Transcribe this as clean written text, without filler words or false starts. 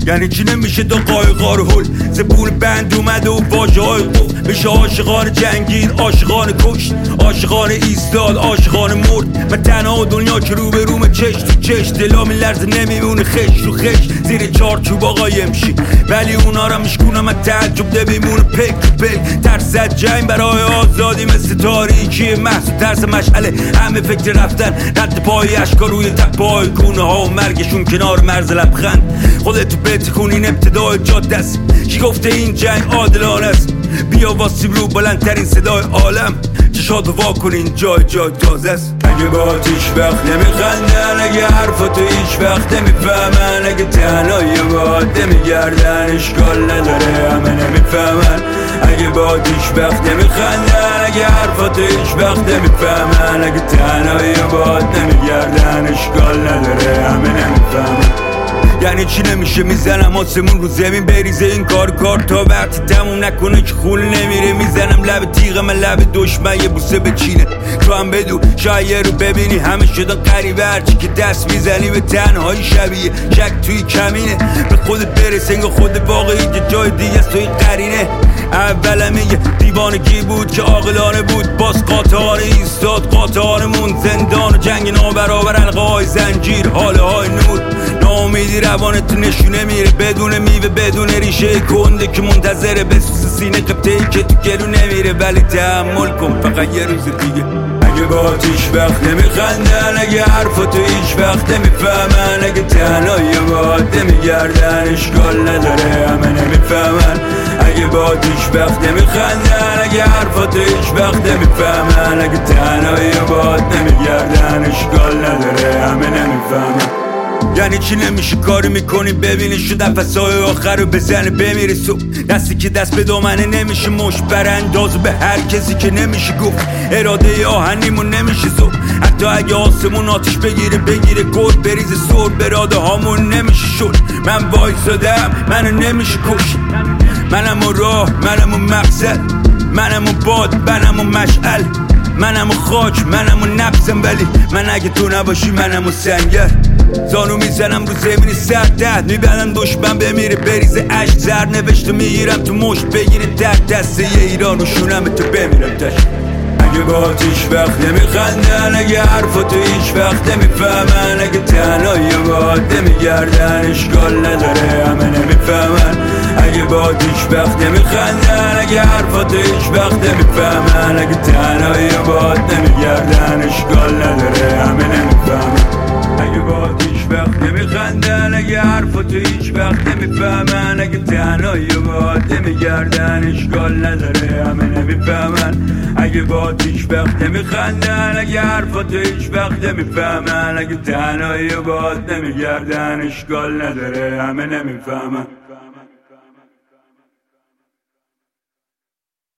یعنی چی نمیشه تا قایقا رو هل زبون بند اومده و واژه های قفل میشه عاشقان جنگید عاشقان کشت عاشقان ایستاد عاشقان مرد من تنها دنیا که رو به روم چش تو چش دلا میلرزه نمیمونه خش رو خش زیر چارچوب آقای امشی ولی اونا را میشکونم من تعجب نمیمونه پک تو پک ترسد جنگ برای آزادی مثل تاریکی محسوب ترس مشعله همه فکر رفتن رد پای اشکا روی تپای گونه ها و مرگشون کنار مرز لبخند خودتو بتکون این ابتدای جاده است کی گفته این جنگ عادلانه است بیا واسیم رو بلندترین صدای عالم چشاتو وا کنین جای تازه است اگه با هیچ وقت نمیخندن اگه حرفاتو هیچ وقت نمیفهمن اگه تنهایی باید نمیگردن اشکال نداره همه نمیفهمن اگه با هیچ وقت نمیخندن اگه حرفاتو هیچ وقت نمیفهمن اگه تنهایی باید نمیگردن اشکال نداره همه نمیفهمن یعنی چی نمیشه میزنم آسمون رو زمین بریزه این کار تا وقتی تموم نکنه که خول نمیره میزنم لب تیغ من لب دشمن یه بوسه بچینه تو هم بدو شاید رو ببینی همه شدن قریبه هرچی که دست میزنی به تنهایی شبیه شک توی کمینه به خودت برس انگار خود واقعی که جای دیگه است توی قرینه اولم یه دیوانگی بود که عاقلانه بود باز قاطعانه ایستاد قاطعانمون زندان و جنگ نابرابر حلقه های زنجیر حاله های نور ناامیدی روانت نشونه میره بدون میوه بدون ریشه کنده که منتظره بسوس سینه قبطه‌ای که تو گلو نمیره ولی تحمل کن فقط یه روز دیگه اگه با هیچ وقت نمیخندن اگه حرفاتو هیچ وقت نمیفهمن اگه تنهایی باید نمیگردن اشکال نداره همه نمیفهمن اگه با هیچ وقت نمیخندن اگه حرفاتو هیچ وقت نمیفهمن اگه تنهایی باید نمیگردن اشکال نداره همه نمیفهمن یعنی چی نمیشه کاری میکنی ببینی شو نفسای آخر رو بزنه بمیری صبح دستی که دست به دامنه نمیشه مش برانداز به هر کسی که نمیشه گفت اراده آهنیمون نمیشه زور حتی اگه آسمون آتیش بگیره گل بریزه سر براده هامون نمیشه شد من وایسادم منو نمیشه کش منم و راه منم و مقصد منم و باد منم و مشعل منم و خاک منم و نفسم ولی من اگه تو نباشی منم و سنگر زانو میزنم رو زمین سردت میبندم دشمن بمیره بریزه عشق زر نوشته میگیرم تو مشت بگیره در دسته یه ایران و شونم تو بمیرم تش اگه با هیچ وقت نمیخندن اگه حرفاتو هیچ وقت نمیفهمن اگه تنهایی باید نمیگردن اشکال نداره همه نمیفهمن اگه با هیچ وقت نمیخندن اگه حرفاتو هیچ وقت نمیفهمن اگه تنهایی باید نمیگردن اشکال نداره همه نمیفهمن اگه با هیچ وقت نمیخندن اگه حرفاتو هیچ وقت نمیفهمن اگه تنهایی باید نمیگردن اشکال نداره همه نمیفهمن اگه با هیچ وقت نمیخندن اگه حرفاتو هیچ وقت نمیفهمن اگه تنهایی باید نمیگردن اشکال نداره همه نمیفهمن